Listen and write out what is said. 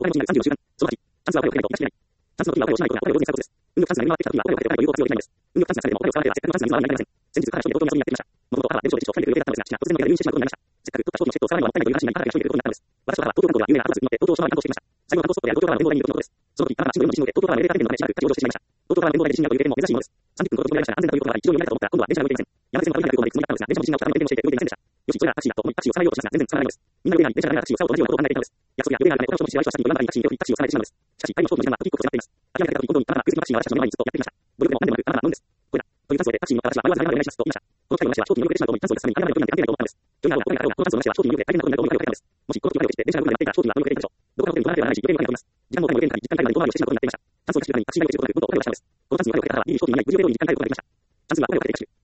お金持ちになる30の習慣。その8、チャンスはお金をかけないと生かしきれない。チャンスの時はお金をしないことがお金を用心することです。運よくチャンスが巡り回ってきた時はお金をかけてお金を有効活用できないのです。運よくチャンスがされてもお金を使わなければせっかくのチャンスが水の泡になりません。先日彼が一人で東京に遊びにやってきました。物事母は出る賞で一生懸命売れたのですが、突然の家で入院してしまうことになりました。せっかく取った商品のチケットを使わないのはもったいないという話になり、母が一人で売ることになったのです。私の母は東京観光では有名なアートスに乗って東京ショーに担当していました。最後の担当スポットである東京タワーの展望台にいるとのことです。その時、母が新聞の地震で東京タワーのエレベーター店の中でしばらく立ち往生してしまいました。東京タワーの展望台で地震がという経験も珍しいものです。30分ほど飛び出しましたが、安全だということがあり、非常に良いなと思ったら、今度は電車が動いていません。山手線の旅に行くまでいつもになったのですが、電車の地震が起きたため運転もしていて動いていませんでした。よし、それならタクシーだと思いタクシーを捕まえようとしますが、全然捕まらないのです。みんなが電車がダメなタクシーを使おうと同じようなことを考えていたのです。約束や予定があるため他の人も知らない人は下に夜中にタクシーに手を振りタクシーを捕まえてしまうのです。しかし、帰りの勝負の時間は時刻を迫っています。諦めかけた時、今度にあなたが空席のタクシーが私たちの目の前にずっとやってきました。どれでも何でもなく、あなたは飲んです。これだ。という感想でタクシーに乗った私は、迷わずあなたがお願いしますと言いました。この機会の話は、長期によく出てしまうと思い、チャンスを出すためにあなたの距離なんて関係ないと思ったのです。距離があろうが、このチャンスの話は長期によく大変なことになると思ったのです。長期によく大変なことになると思い、彼がをして電車が動くまで来て、電車が動くまで来ていたら長期はこの予定でいたでしょう。どこかのホテルに来らなければならないし、予定にもなっています。時間もお金も限界に時間帯まで遠回りをしてしまうことになっていました。チャンスを生かしているためにタクシー代を落ちることなく、どんどんお金を出したのです。このチャンスにお金をかけたら、いい飛行機にない無事予定通りに時間帯をこなできました。チャンスにはお金をかけていたし、